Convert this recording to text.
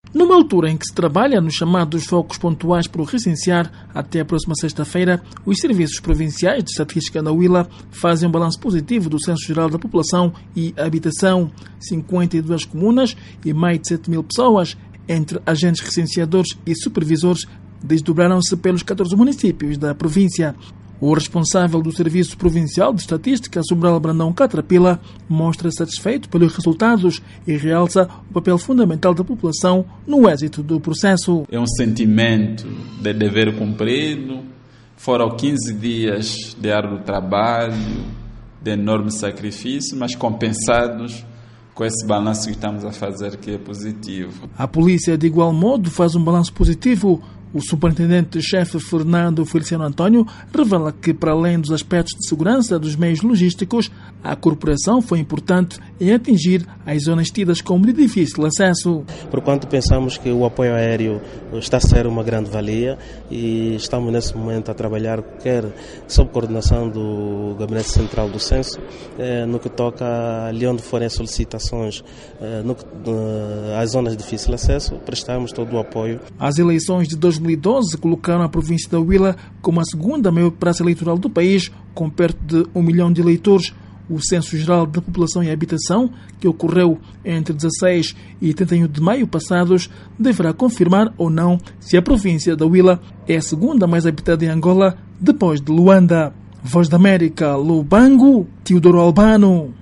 Numa altura em que se trabalha nos chamados focos pontuais para o recensear, até a próxima sexta-feira, os serviços provinciais de estatística na Huila fazem um balanço positivo do Censo Geral da População e Habitação. 52 comunas e mais de 7 mil pessoas, entre agentes recenseadores e supervisores, desdobraram-se pelos 14 municípios da província. O responsável do Serviço Provincial de Estatística, Sobral Brandão Catrapila, mostra satisfeito pelos resultados e realça o papel fundamental da população no êxito do processo. É um sentimento de dever cumprido. Foram 15 dias de árduo trabalho, de enorme sacrifício, mas compensados com esse balanço que estamos a fazer, que é positivo. A polícia, de igual modo, faz um balanço positivo. O superintendente-chefe Fernando Feliciano Antônio revela que, para além dos aspectos de segurança dos meios logísticos, a corporação foi importante em atingir as zonas tidas como de difícil acesso. Porquanto pensamos que o apoio aéreo está a ser uma grande valia e estamos nesse momento a trabalhar, quer sob coordenação do Gabinete Central do Censo, no que toca ali onde forem as solicitações às zonas de difícil acesso, prestamos todo o apoio. As eleições de 2012 colocaram a província da Huila como a segunda maior praça eleitoral do país, com perto de 1 milhão de eleitores. O Censo Geral da População e Habitação, que ocorreu entre 16 e 31 de maio passados, deverá confirmar ou não se a província da Huila é a segunda mais habitada em Angola, depois de Luanda. Voz da América, Lubango, Teodoro Albano.